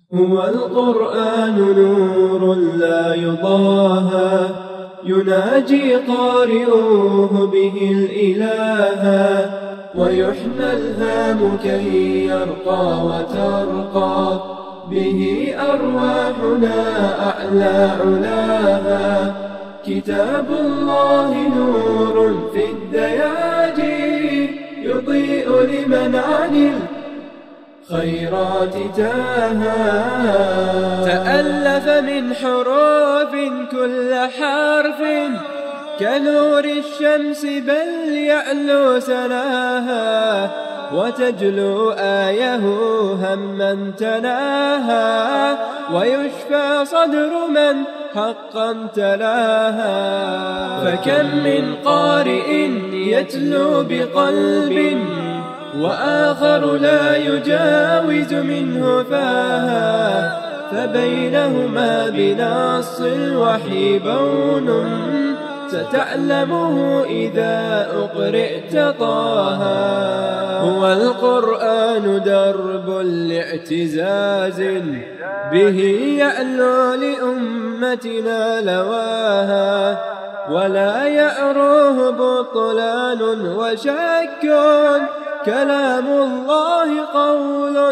هو القرآن نور لا يضاهى، يناجي قارئوه به الإله، ويحنى الهام كي يرقى وترقى به أرواحنا أعلى علاها. كتاب الله نور في الدياجي، يضيء لمن عن الخيرات تاها. تألف من حروف كل حرف كنور الشمس بل يعلو سناها، وتجلو آيه هما تناها، ويشفى صدر من حقا تلاها. فكم من قارئ يتلو بقلب وآخر لا يجاوز منه فاها، فبينهما بنص الوحي بون ستعلمه إذا أقرئت طاها. هو القرآن درب لاعتزاز، به يعلو لأمتنا لواها، ولا يأروه بطلان وشك، كلام الله قول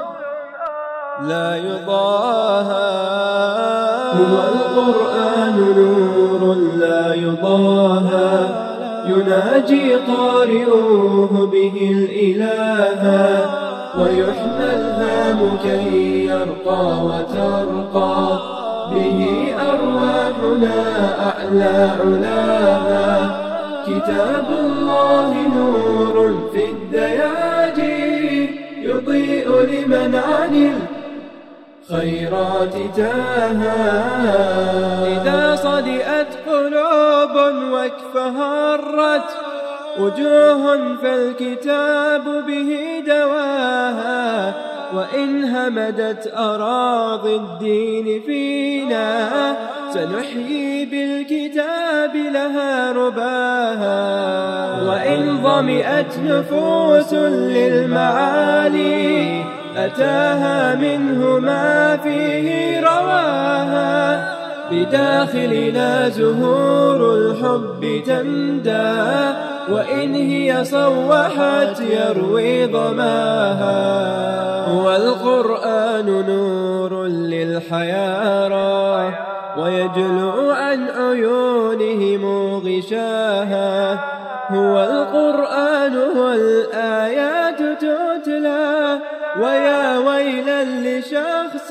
لا يضاهى. هو القرآن نور لا يضاهى، يناجي قارئوه به الإله، ويحنى الهام كي يرقى وترقى به أرواحنا أعلى علاها. كتاب الله نور في الدياجي، يضيء لمن عن الخيرات تاها. إذا صدئت قلوب واكفهرت وجوه فالكتاب به دواها، وإن همدت أراضي الدين فينا سنحيي بالكتاب لها رباها. وإن ظمئت نفوس للمعالي أتاها منه ما فيه رواها. بداخلنا زهور الحب تندى، وإن هي صوحت يروي ظماها. هو القرآن نور للحيارى، ويجلو عن عيونهم غشاها. هو القرآن والآيات تتلى، ويا ويلا لشخص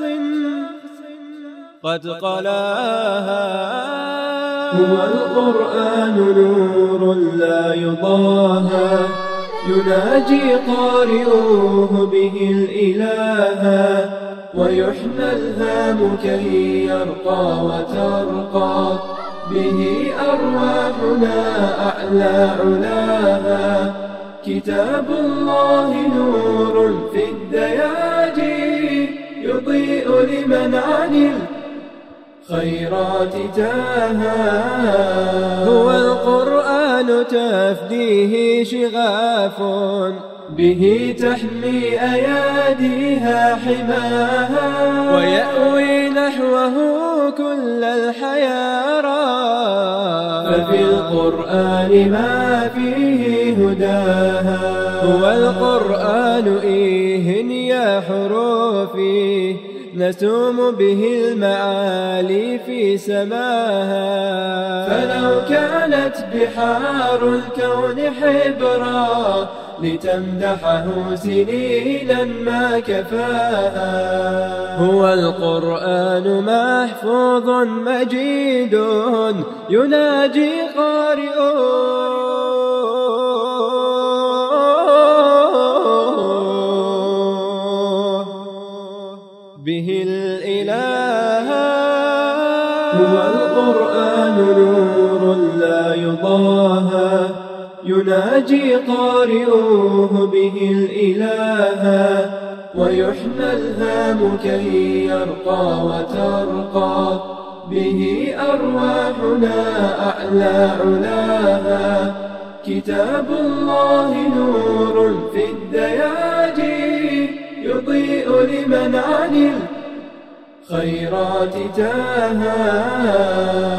قد قلاها. هو القرآن نور لا يضاهى، يناجي قارئوه به الإله، ويحنى الهام كي يرقى وترقى به أرواحنا أعلى علاها. كتاب الله نور في الدياجي، يضيء لمن عن الخيرات تاها. هو القرآن تفديه شغاف، به تحمي أياديها حماها، ويأوي نحوه كل الحيارى. ففي القرآن ما فيه هداها. هو القرآن إيه يا حروفي، نسوم به المعالي في سماها. فلو كانت بحار الكون حبرا لتمدحه سنينا ما كفاها. هو القرآن محفوظ مجيد، يناجي قارئوه به الإله. هو القرآن نور لا يضاهى، يناجي قارئوه به الإله، ويحنى الهام كي يرقى وترقى به أرواحنا أعلى علاها. كتاب الله نور في الدياجي، يضيء لمن عن خيرات تاها